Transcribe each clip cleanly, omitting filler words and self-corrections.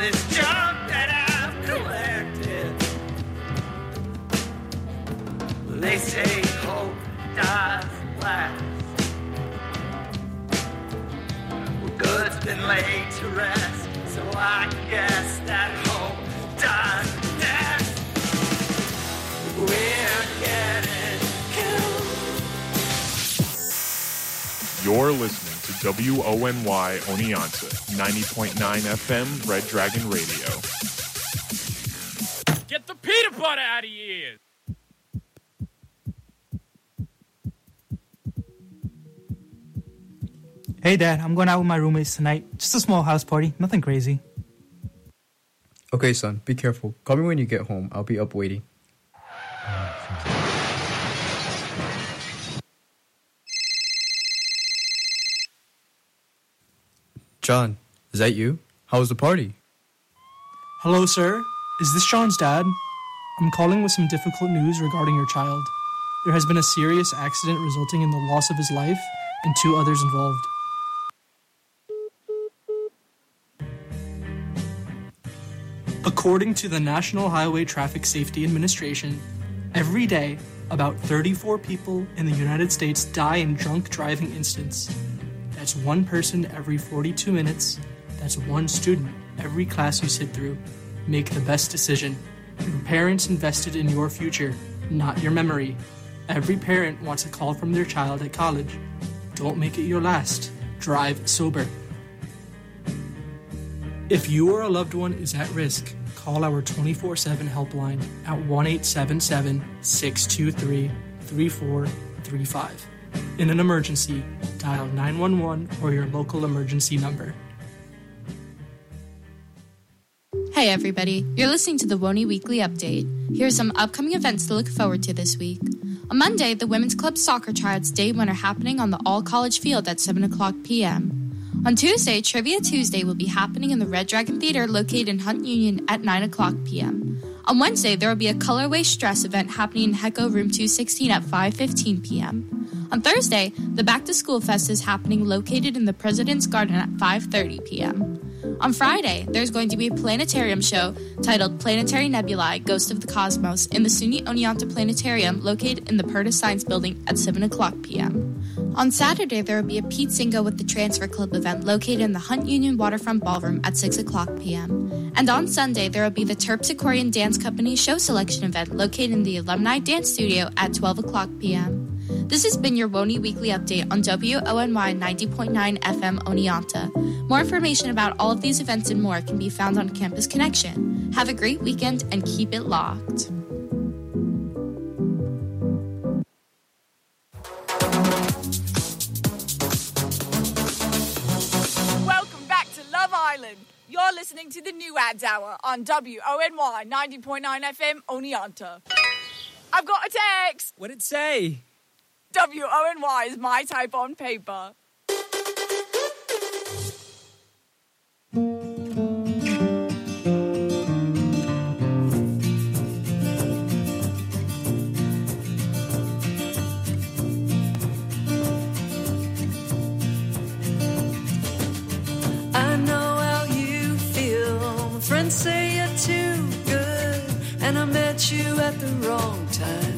this junk that I've collected. They say hope dies last. Well, good's been laid to rest, so I guess that hope dies next. We're getting killed. You're listening to WONY Oneonta, 90.9 FM, Red Dragon Radio. Get the peanut butter out of your ears! Hey, Dad, I'm going out with my roommates tonight. Just a small house party, nothing crazy. Okay, son, be careful. Call me when you get home. I'll be up waiting. John, is that you? How was the party? Hello, sir. Is this John's dad? I'm calling with some difficult news regarding your child. There has been a serious accident resulting in the loss of his life and 2 others involved. According to the National Highway Traffic Safety Administration, every day, about 34 people in the United States die in drunk driving incidents. That's 1 person every 42 minutes. That's 1 student every class you sit through. Make the best decision. Your parents invested in your future, not your memory. Every parent wants a call from their child at college. Don't make it your last. Drive sober. If you or a loved one is at risk, call our 24/7 helpline at 1-877-623-3435. In an emergency, dial 911 or your local emergency number. Hey everybody, you're listening to the WONY Weekly Update. Here are some upcoming events to look forward to this week. On Monday, the Women's Club Soccer Tryouts Day 1 are happening on the all-college field at 7 o'clock p.m. On Tuesday, Trivia Tuesday will be happening in the Red Dragon Theater located in Hunt Union at 9 o'clock p.m. On Wednesday, there will be a Colorway Stress event happening in Hecko Room 216 at 5:15 p.m. On Thursday, the Back to School Fest is happening located in the President's Garden at 5:30 p.m. On Friday, there's going to be a planetarium show titled Planetary Nebulae, Ghost of the Cosmos in the SUNY Oneonta Planetarium located in the Purtis Science Building at 7 o'clock p.m. On Saturday, there will be a Pete Singo with the Transfer Club event located in the Hunt Union Waterfront Ballroom at 6 o'clock p.m. And on Sunday, there will be the Terpsichorean Dance Company show selection event located in the Alumni Dance Studio at 12 o'clock p.m. This has been your WONY Weekly Update on WONY 90.9 FM Oneonta. More information about all of these events and more can be found on Campus Connection. Have a great weekend and keep it locked. Welcome back to Love Island. You're listening to the New Ads Hour on WONY 90.9 FM Oneonta. I've got a text. What'd it say? WONY is my type on paper. I know how you feel. Friends say you're too good, and I met you at the wrong time.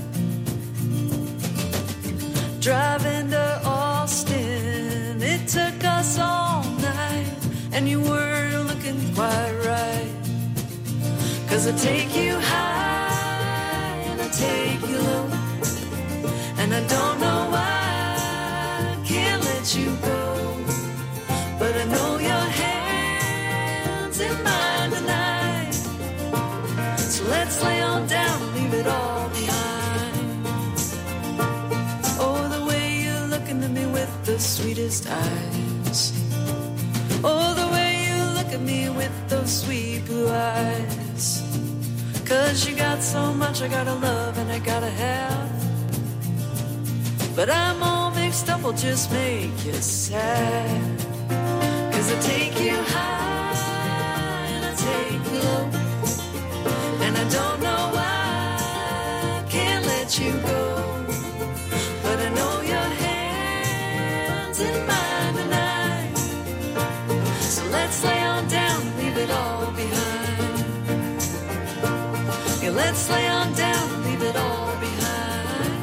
Driving to Austin, it took us all night, and you weren't looking quite right. 'Cause I take you high, and I take you low, and I don't know why I can't let you go. But I know your hand's in mine tonight, so let's lay on down and leave it all behind. With the sweetest eyes. Oh, the way you look at me with those sweet blue eyes. 'Cause you got so much I gotta love and I gotta have. But I'm all mixed up, will just make you sad. 'Cause I take you high and I take you low, and I don't know why I can't let you go. But I know your hands in mine tonight, so let's lay on down and leave it all behind. Let's lay on down and leave it all behind.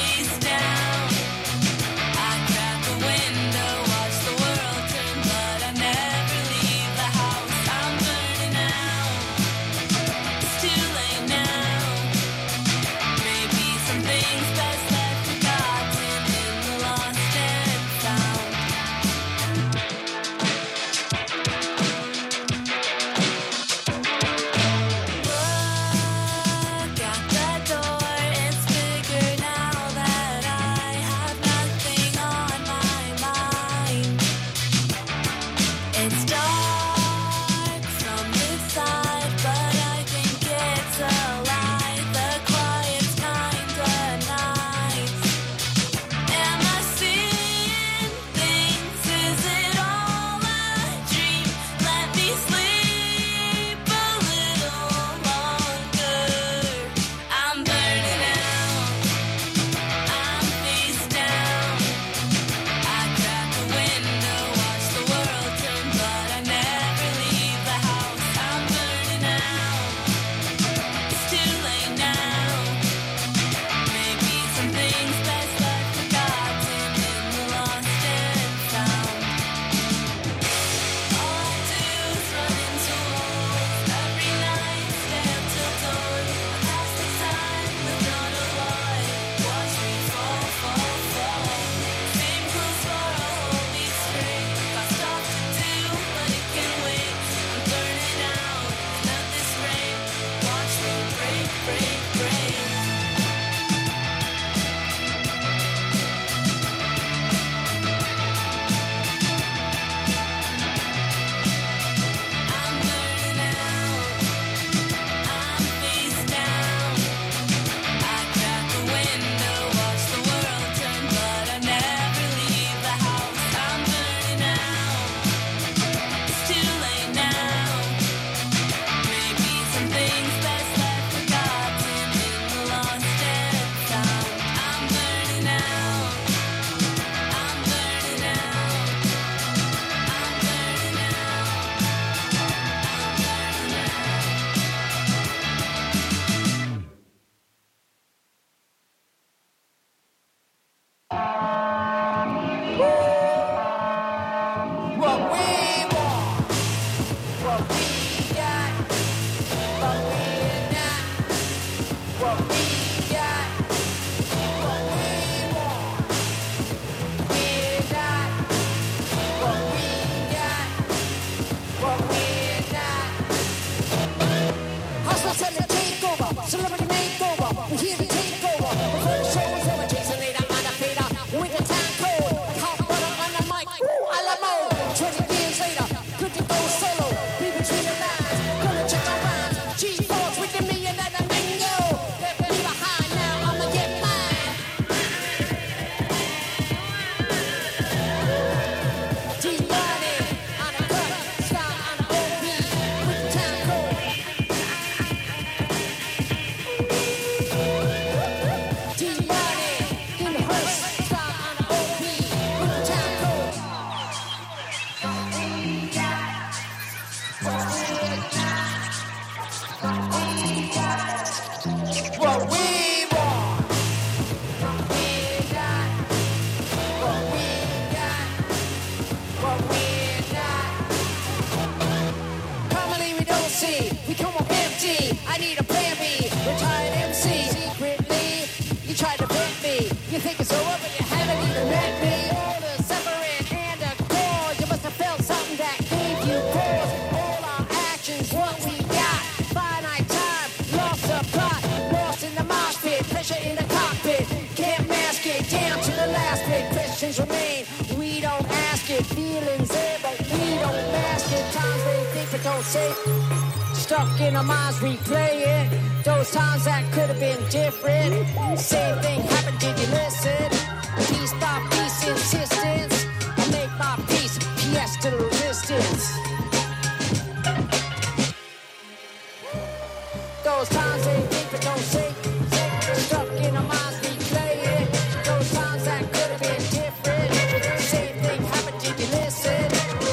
I crack the window, watch the world turn, but I Jermaine, we don't ask it. Feelings there, but we don't mask it. Times they think but don't say. Stuck in our minds replaying those times that could have been different. Same thing happened, did you listen? Piece by piece, insistence. I make my peace, PS to the resistance. Those times they think but don't say. Stuck in our minds replaying those times that could have been different. Same thing happened, did you listen?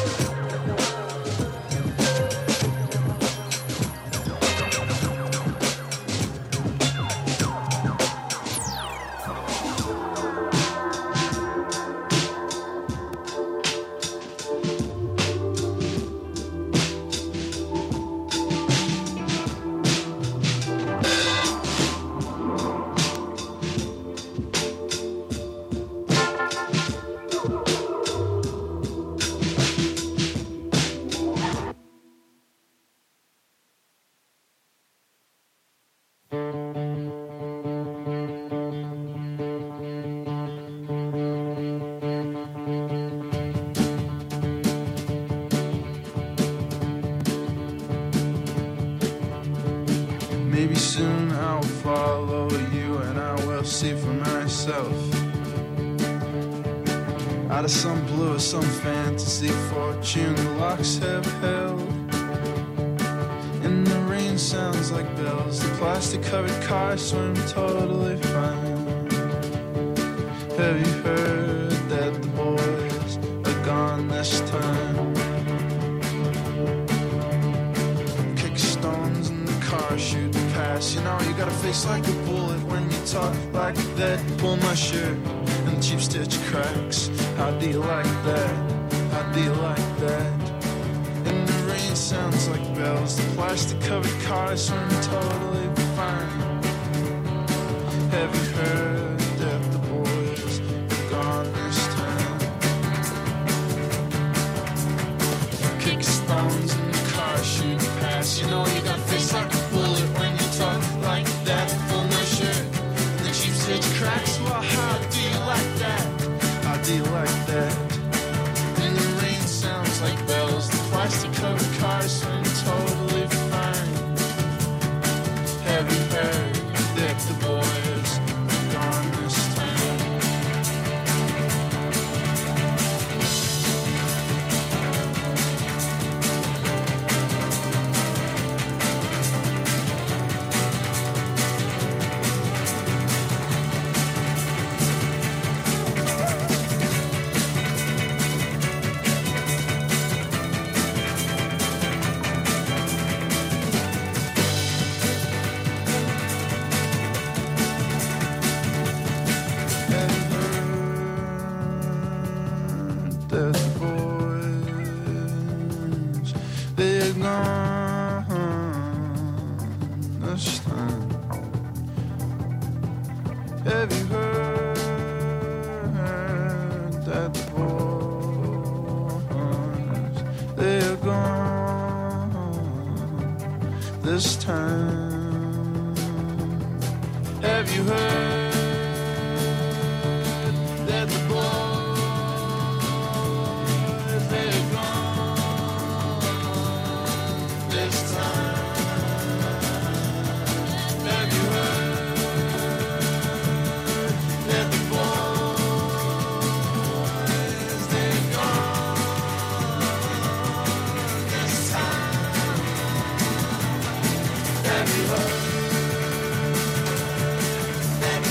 Maybe soon I'll follow you and I will see for myself. Out of some blue or some fantasy fortune the locks have held. And the rain sounds like bells. The plastic covered cars swim totally fine. Have you heard that the boys are gone this time? Kick stones in the car, shoot past. You know you got a face like a bullet when you talk like that. Pull my shirt and the cheap stitch cracks. How do you like that? How do you like that? And the rain sounds like bells. The plastic covered cars swim totally fine. Have you heard that the boys are gone this time? Kick stones in the car, shoot past. You know you got a face like a bullet when you talk like that. Pull my shirt and the cheap stitch cracks. Well, how do you like that? How do you like that? And the rain sounds like bells. The plastic covered cars swim totally fine. Have you heard that the boys are gone this time? That the boys, they're gone this time. Have you heard that the boys, they're gone this time? Have you heard that the boys, Have you heard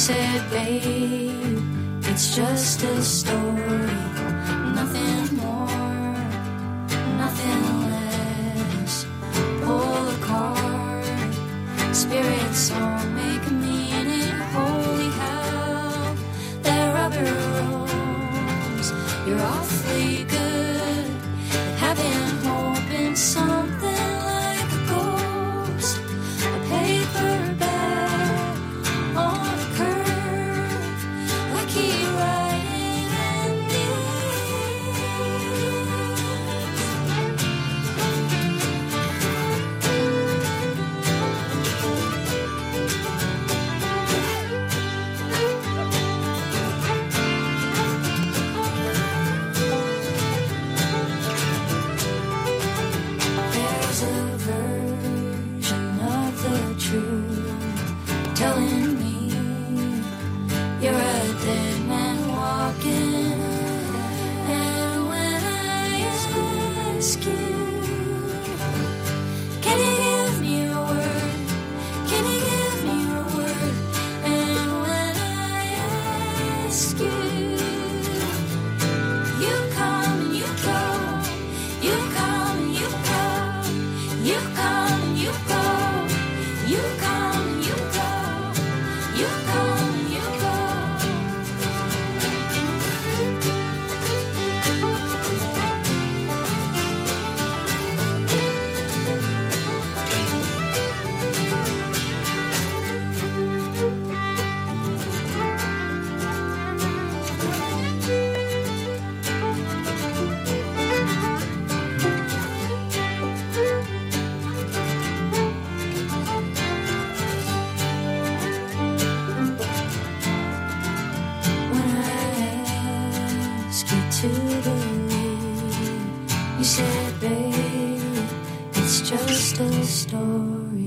said, babe, it's just a story. Nothing more, nothing less. Pull a card, spirits all make a meaning. Holy hell, that rubber rose. You're awfully good at having hope in something like a ghost. A paper bag on a curve. I keep writing There's a version of the truth telling me you're a dead man walking. And when I ask you, can you give me a word? Can you give me a word? And when I ask you, you come and you go. You come and you go. You come and you go. You come and you go. You come and you go. When I ask you to believe, you said, babe, it's just a story.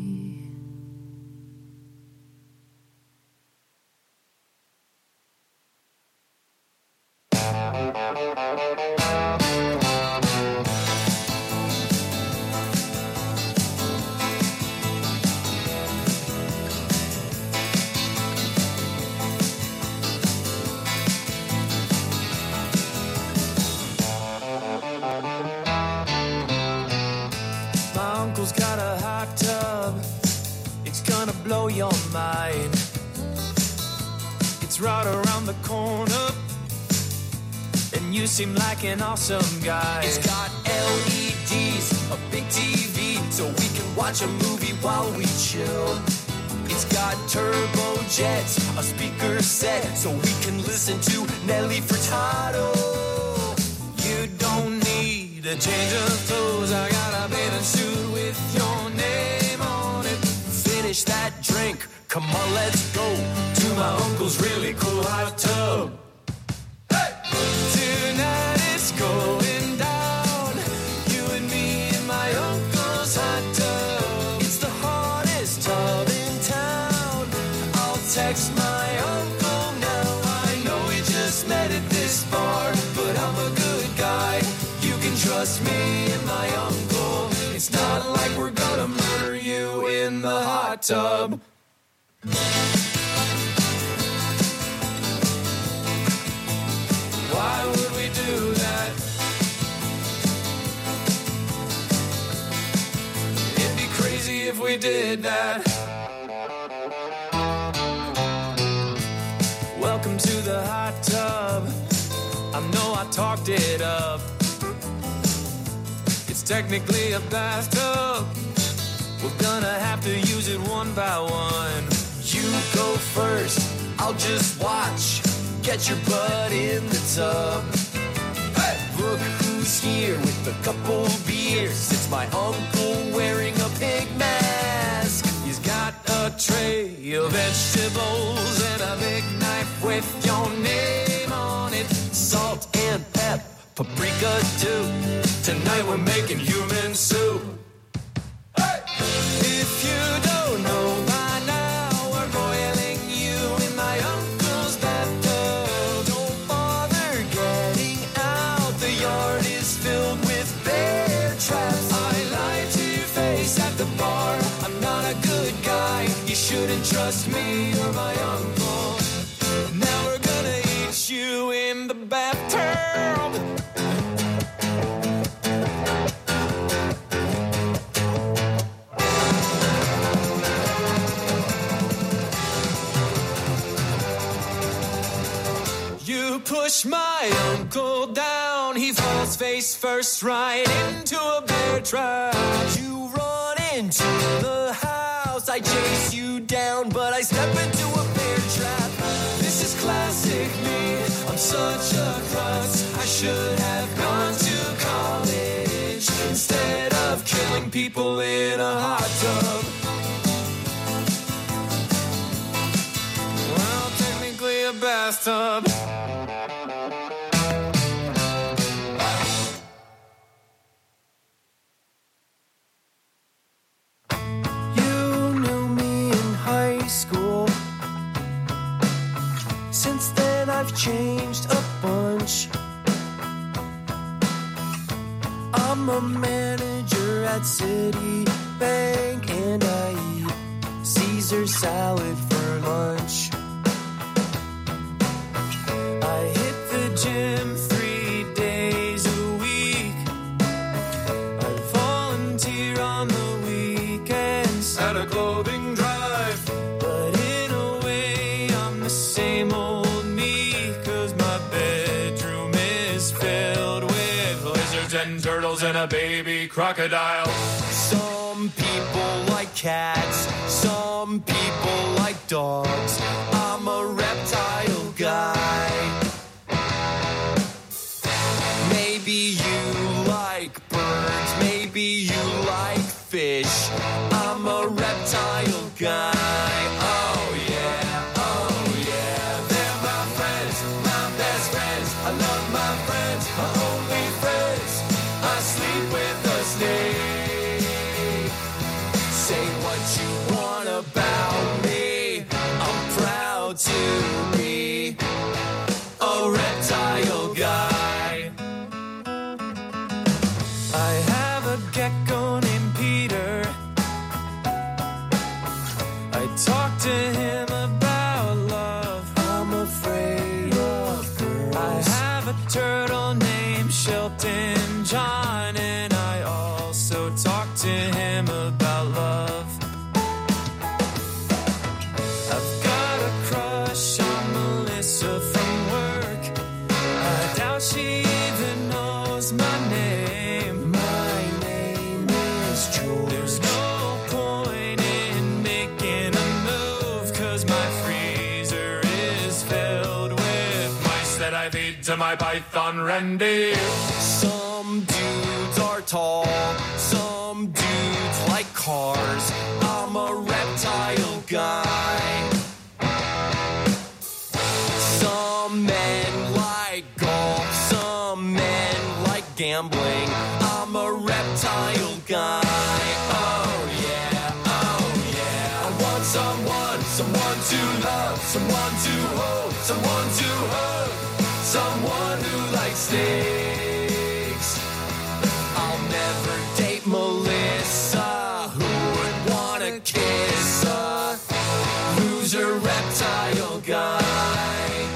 My uncle's got a hot tub. It's gonna blow your mind. It's right around the corner, and you seem like an awesome guy. It's got LEDs, a big TV, so we can watch a movie while we chill. It's got turbo jets, a speaker set, so we can listen to Nelly Furtado. You don't need a change of clothes. I got a bathing suit with your name on it. Finish that drink, come on, let's go to my uncle's really cool hot tub. Tonight it's going down. You and me in my uncle's hot tub. It's the hottest tub in town. I'll text my uncle now. I know we just met at this bar, but I'm a good guy. You can trust me and my uncle. It's not like we're gonna murder you in the hot tub. Why would we do that? It'd be crazy if we did that. Welcome to the hot tub. I know I talked it up. It's technically a bathtub. We're gonna have to use it one by one. You go first, I'll just watch. Get your butt in the tub. Hey! Look who's here with a couple beers. It's my uncle wearing a pig mask. He's got a tray of vegetables and a big knife with your name on it. Salt and pep, paprika too. Tonight we're making human soup. Hey! If you don't know by now, we're boiling you in my uncle's bathtub. Don't bother getting out. The yard is filled with bear traps. I lied to your face at the bar. I'm not a good guy. You shouldn't trust me or my uncle. bathtub. You push my uncle down, he falls face first right into a bear trap. You run into the house, I chase you down, but I step into a bear trap. This is classic me, I'm such a klutz. I should have gone to college instead of killing people in a hot tub. Well, technically a bathtub. I've changed a bunch. I'm a manager at Citibank and I eat Caesar salad for lunch. I hit the gym 3 days a week. I volunteer on the weekends at a clothing drive. But in a way I'm the same old and turtles and a baby crocodile. Some people like cats, some people like dogs. I'm a reptile guy. Maybe you like birds, maybe you like fish. I'm a reptile guy. Oh yeah, they're my friends, my best friends. I love my friends, my only friends. I sleep with a snake. Say what you want about me. I'm proud to be a reptile guy. I have a gecko named Peter. I talk to him about love. I'm afraid of girls. I have a turtle named Shelton John, and I also talk to him about love. I've got a crush on Melissa from work. I doubt she even knows my name. My name is George. There's no point in making a move, 'cause my freezer is filled with mice that I feed to my python Randy. Some dudes are tall, some dudes like cars. I'm a reptile guy. Some men like golf, some men like gambling. I'm a reptile guy. Oh yeah, I want someone to love, someone to hold, someone to hug, someone who likes snakes. I'll never date Melissa, who would wanna kiss a loser reptile guy.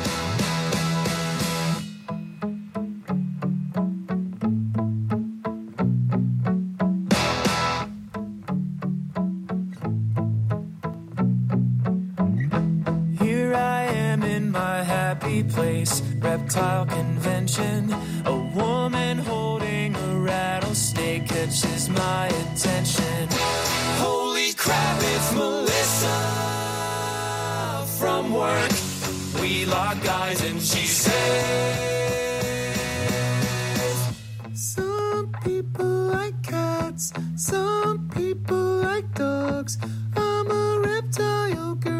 Here I am in my happy place, reptile convention. A woman holding a rattlesnake catches my attention. Holy crap, it's Melissa from work. We lock eyes and she says, some people like cats, some people like dogs. I'm a reptile girl.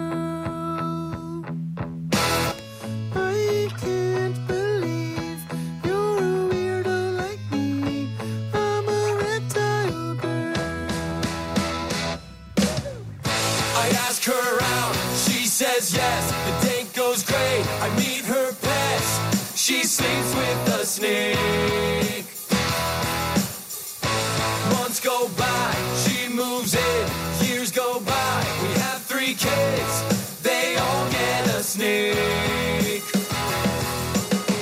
I can't believe you're a weirdo like me. I'm a reptile girl. I ask her out, she says yes. The date goes great, I meet her pets. She sleeps with a snake. Months go by, she moves in. Years go by, we have 3 kids. They all get a snake.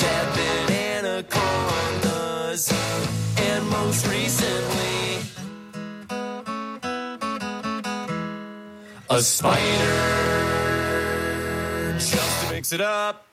7 anacondas, and most recently a spider. Just to mix it up.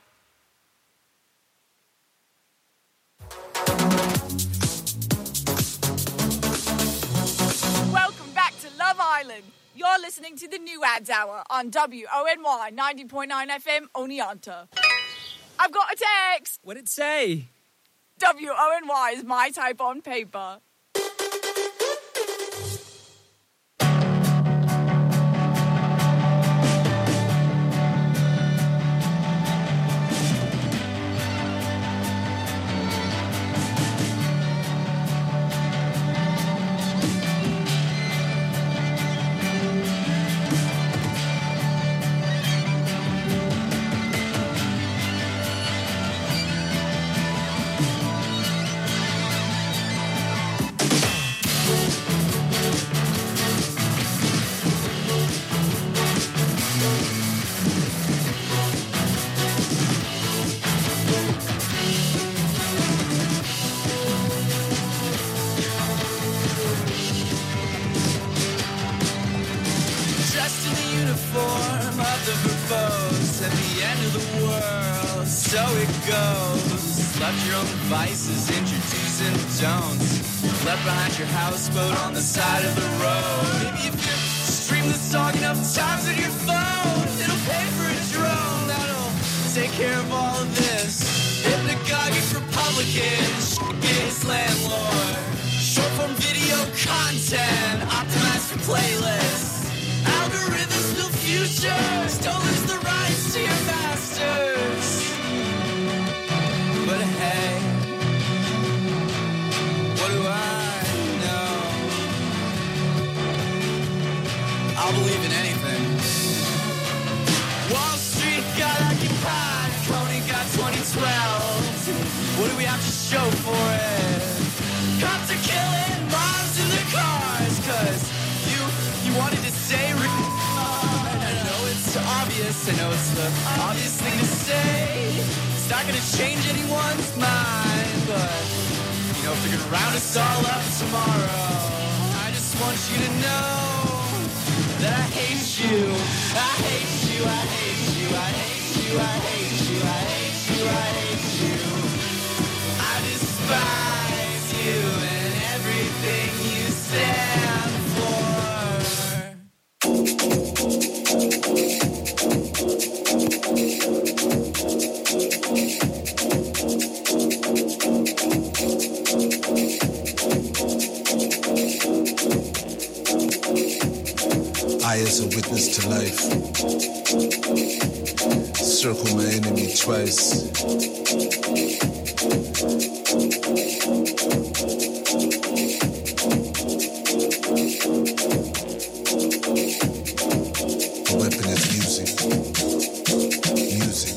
Welcome back to Love Island. You're listening to the New Ads Hour on WONY 90.9 FM Oneonta. I've got a text. What'd it say? WONY is my type on paper. Dressed in the uniform of the verbose at the end of the world, so it goes. Left your own devices, introducing don'ts. Left behind your houseboat on the side of the road. Maybe if you stream the song enough times on your phone, it'll pay for a drone that'll take care of all of this. Hypnagogic Republican, his landlord. Short form video content, optimized for playlists. Algorithms build futures, don't lose the rights to your masters. But hey, what do I know? I'll believe in anything. Wall Street got occupied, Coney got 2012. What do we have to show for it? Cops are killing moms in the cars, cause you wanted to say I know it's obvious, I know it's the obvious thing to say. It's not gonna change anyone's mind, but you know, if they're gonna round us all up tomorrow, I just want you to know that I hate you. I hate you, I hate you, I hate you, I hate you, I hate you, I hate you. I despise you and everything you stand for. I, as a witness to life, circle my enemy twice. The weapon is music. Music.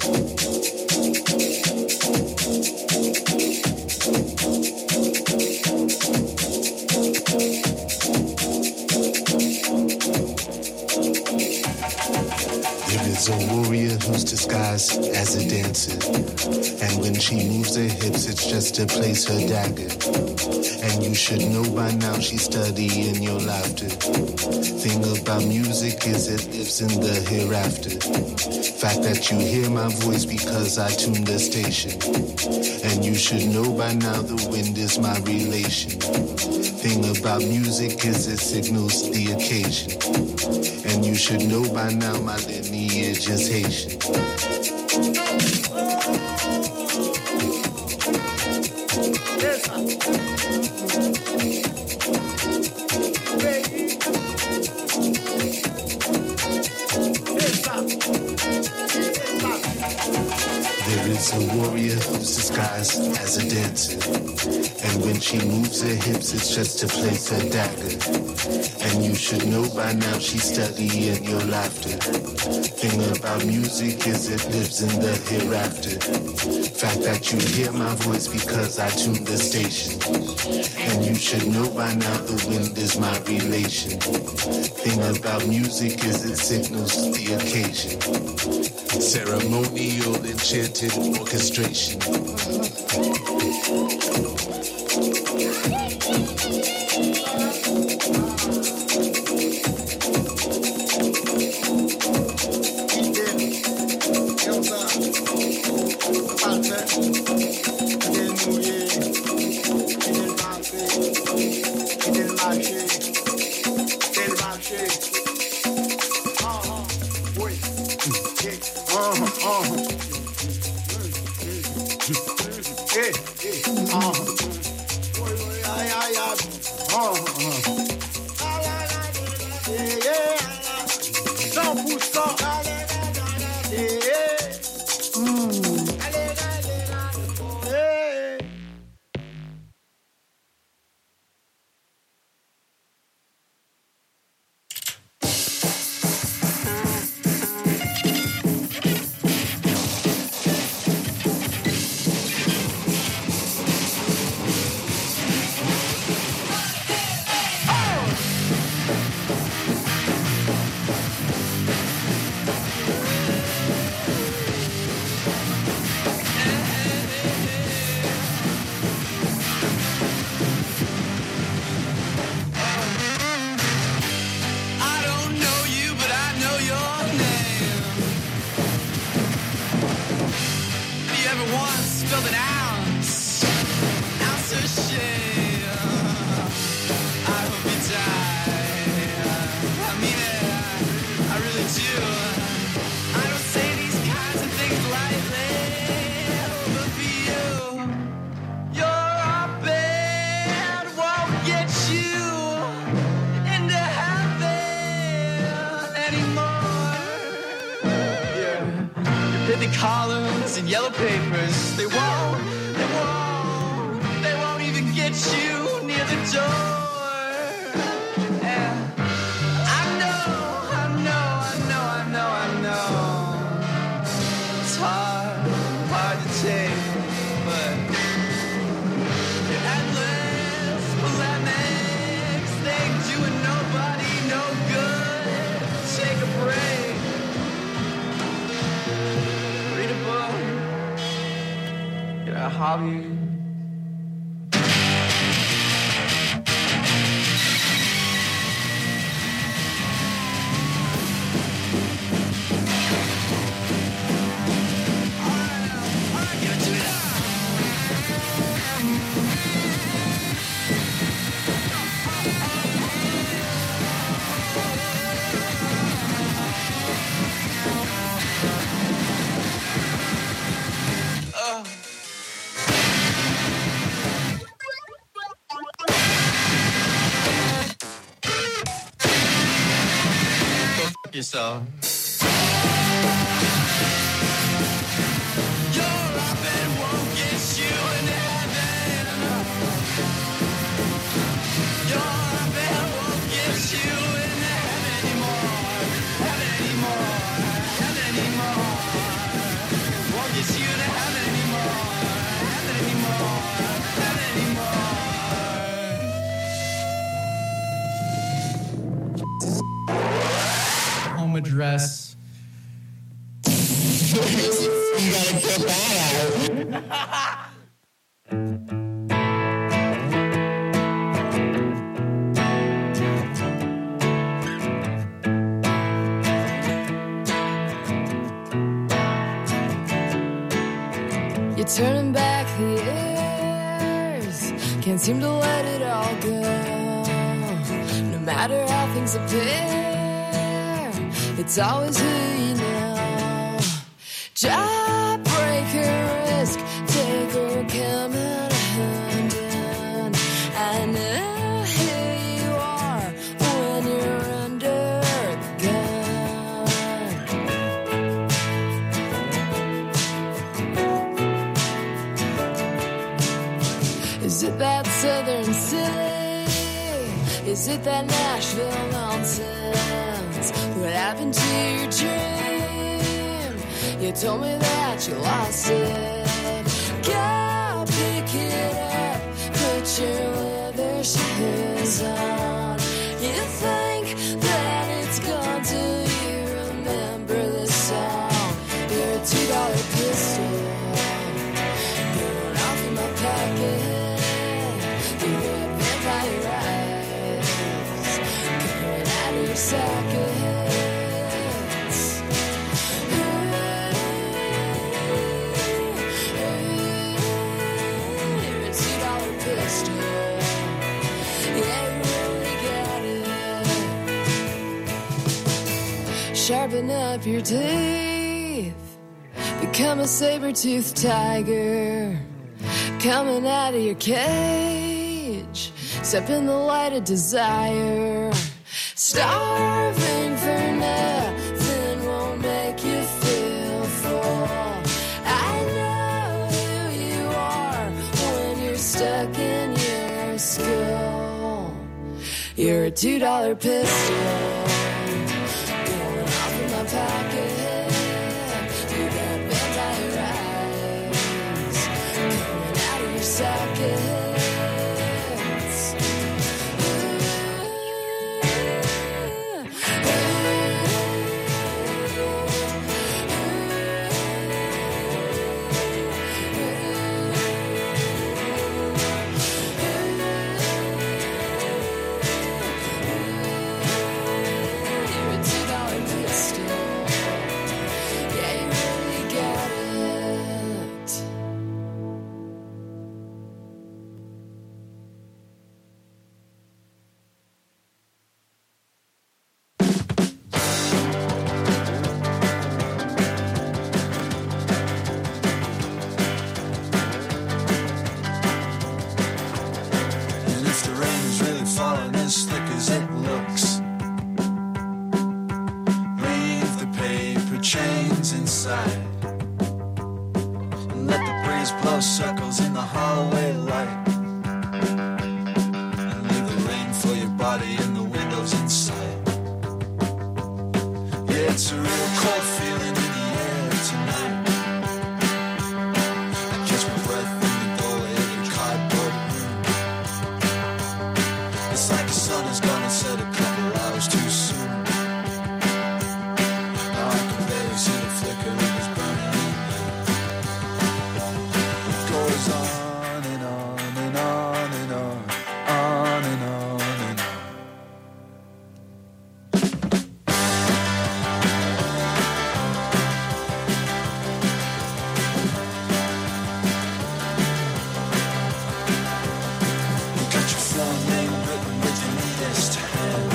There is a warrior who's disguised as a dancer, and when she moves her hips, it's just to place her dagger. And you should know by now she's studying your laughter. Thing about music is it lives in the hereafter. Fact that you hear my voice because I tuned the station. And you should know by now the wind is my relation. Thing about music is it signals the occasion. And you should know by now my lineage is Haitian. There is a warrior who's disguised as a dancer, and when she moves her hips, it's just to place her dagger. And you should know by now she's studying your laughter. Thing about music is it lives in the hereafter. Fact that you hear my voice because I tuned the station. And you should know by now the wind is my relation. Thing about music is it signals the occasion. Ceremonial enchanted orchestration. Columns and yellow papers, they won't even get you near the door. And I know, it's hard to take, but your endless polemics, they doing nobody no good. Take a break. Get a hobby. Yourself. Your orbit won't get you into heaven. Your orbit won't get you into heaven anymore. Heaven anymore. Heaven anymore. Won't get you to heaven anymore. Heaven anymore. Heaven anymore. Home address. You gotta get that out. You're turning back the years, can't seem to let it all go. No matter how things appear, it's always who you know. Jawbreaker, risk taker, coming undone. I know who you are when you're under the gun. Is it that southern city? Is it that Nashville nonsense? What happened to your dream? You told me that you lost it. Go pick it up, put your leather shoes on. You think that it's gone till you remember this song. Sharpen up your teeth. Become a saber-toothed tiger. Coming out of your cage. Step in the light of desire. Starving for nothing won't make you feel full. I know who you are when you're stuck in your skull. You're a $2 pistol going off in my pocket. You got vampire eyes coming out of your socket. Circles in the hallway light, and leave the rain for your body in the windows inside. Yeah, it's a real cold feeling in the air tonight. I catch my breath in the doorway of your cardboard room. It's like the sun is gonna set a couple hours too soon. Now I can barely see the flicker of his burning heat. Goes on and on and on and on, on and on and on. You got your full name written with your neatest hand.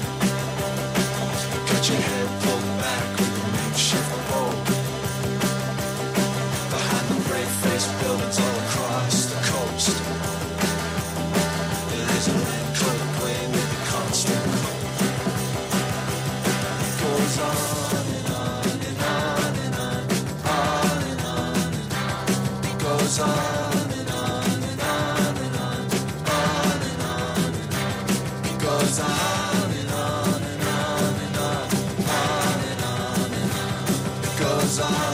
You got your head pulled back with a makeshift bow. Behind the gray-faced buildings all across the coast, there is a raincoat gray with a constant cold. It goes on and on and on and on, on and on and on. It goes on and on and on and on, on and on and on. It goes on and on and on and on, on and on and on. It goes on and on and on.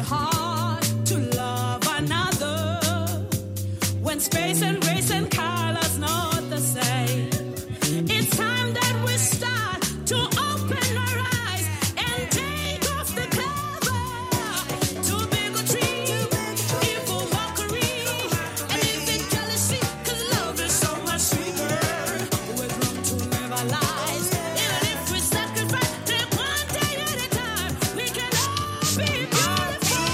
hard to love another when space and race and colors not the same. It's time that we start to open our eyes and take off the cover to bigotry, evil mockery, and even jealousy, 'cause love is so much sweeter. We're grown to live our lives, even if we sacrifice, take one day at a time. We can all be beautiful.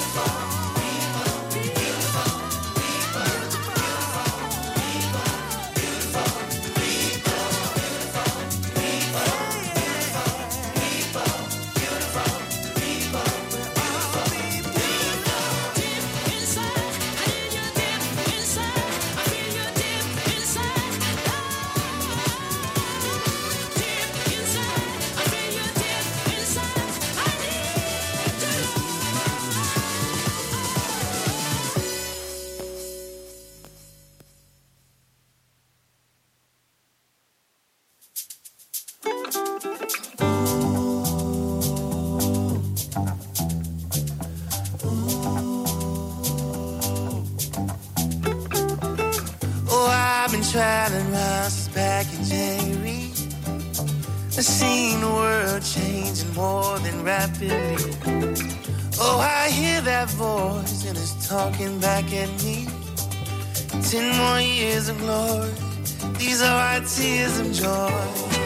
Oh, I've been traveling round since back in January. I've seen the world changing more than rapidly. Oh, I hear that voice and it's talking back at me. 10 more years of glory, these are our tears of joy.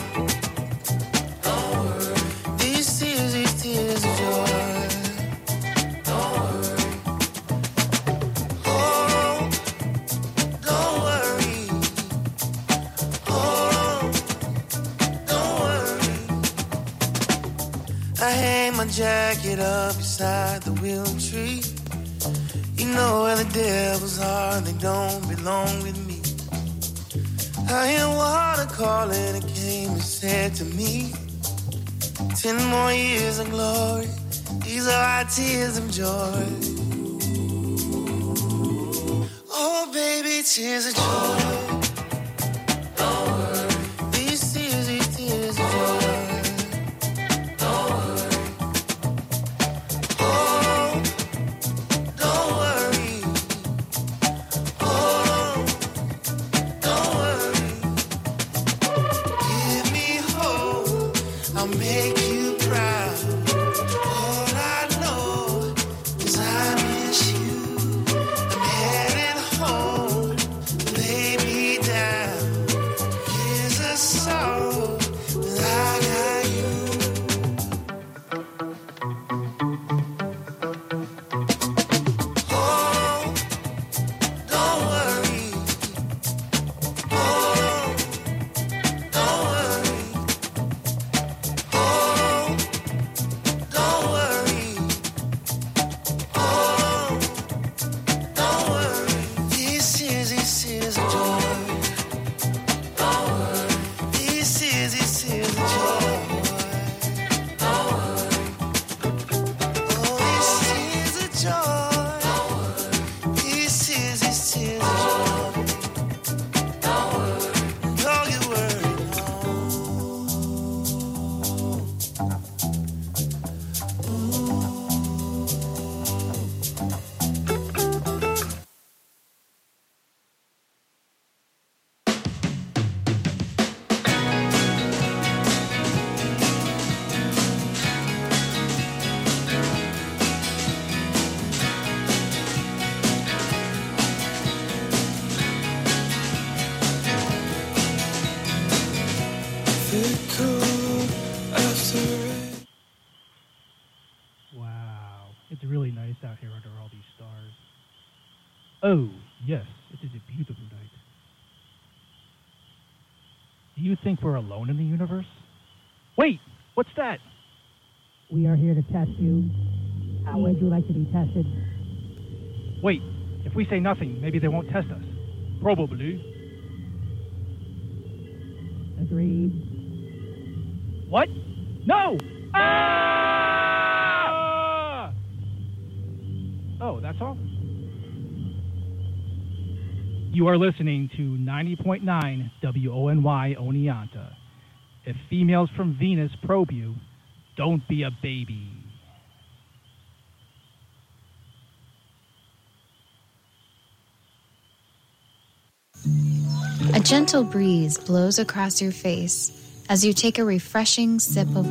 These tears of joy. Oh, don't worry. Oh, don't worry. I hang my jacket up beside the willow tree. You know where the devils are, they don't belong with me. I hear water calling, it came and said to me, 10 more years of glory, these are our tears of joy. Oh baby, tears of joy. Don't worry. These tears of joy. Don't worry. Oh, don't worry. Oh, don't worry. Give me hope, I'll make you proud. All I know is I miss you. I'm heading home, lay me down. Here's a sorrow that I got you. Oh, don't worry. Oh, don't worry. Oh, don't worry. Oh, don't worry. This is a joy. Don't worry. This is a joy. Don't worry. Oh, this is a joy. Don't worry. This is a joy. Don't worry. Don't get worried. Wow, it's really nice out here under all these stars. Oh, yes, it is a beautiful night. Do you think we're alone in the universe? Wait, what's that? We are here to test you. How would you like to be tested? Wait, if we say nothing, maybe they won't test us. Probably. Agreed. What? No! Ah! Oh, that's all? You are listening to 90.9 WONY Oneonta. If females from Venus probe you, don't be a baby. A gentle breeze blows across your face as you take a refreshing sip of